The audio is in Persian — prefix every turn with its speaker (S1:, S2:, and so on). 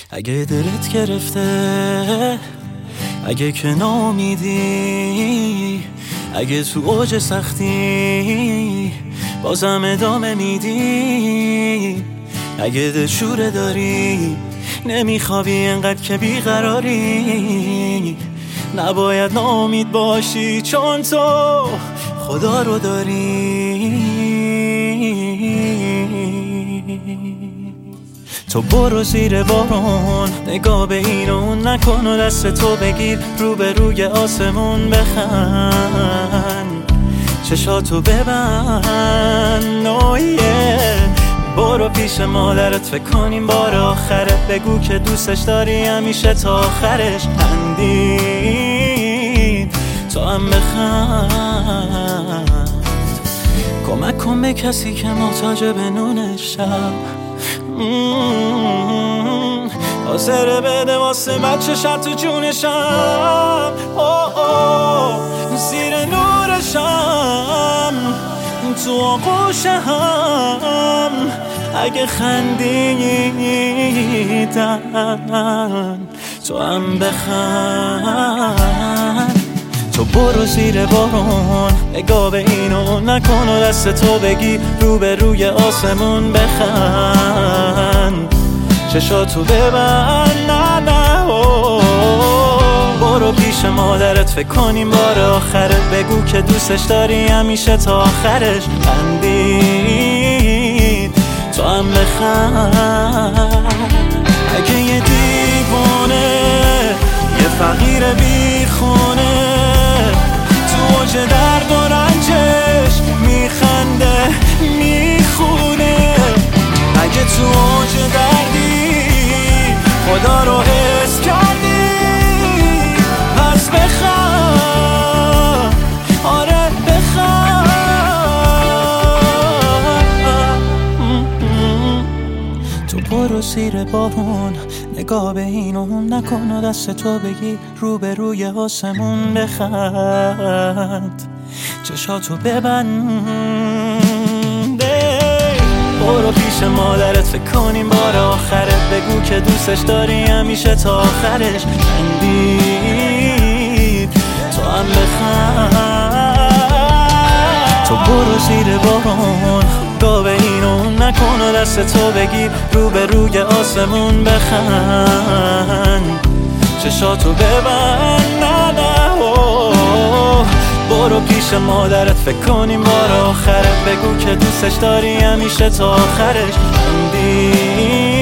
S1: اگه دلت گرفته، اگه که ناامیدی، اگه تو اوج سختی بازم ادامه میدی، اگه دلشوره داری نمیخوابی انقدر که بیقراری، نباید ناامید باشی چون تو خدا رو داری. تو برو زیر بارون، نگاه به این و اون نکن و دست تو بگیر رو به روی آسمون بخند، چشاتو ببند. برو پیش مادرت فکر کنیم بار آخره، بگو که دوستش داری همیشه تا آخرش. خندید تو هم بخند، کمک کن به کسی که محتاج به نون شب، حاضره بده واسه بچه شب تو جونشم، زیر نورشم تو آغوشم. اگه خندیدن تو هم بخند. تو برو زیر بارون، نگاه به این و اون نکن و دست تو بگی رو به روی آسمون بخند، چشاتو ببند. برو پیش مادرت فکر کنیم بار آخره، بگو که دوستش داری همیشه تا آخرش. خندید تو هم بخند. اگه یه دیوانه، یه فقیر بیخونه تو اوج درد و رنجش میخنده میخونه، اگه تو اوج دردی خدا رو حس کردی پس بخند، آره بخند. تو برو زیر بارون، نگاه به این و اون نکن و دست تو بگی رو به روی آسمون بخند، چشاتو ببند. برو پیش مادرت فکر کنیم بار آخره، بگو که دوستش داری همیشه تا آخرش. خندید تو هم بخند. تو برو زیر بارون، نگاه به این و اون نکن و دست تو بگیر رو به روی آسمون بخند، چشاتو ببند. برو پیش مادرت فکر کنیم بار آخره، بگو که دوستش داری همیشه تا آخرش. خندید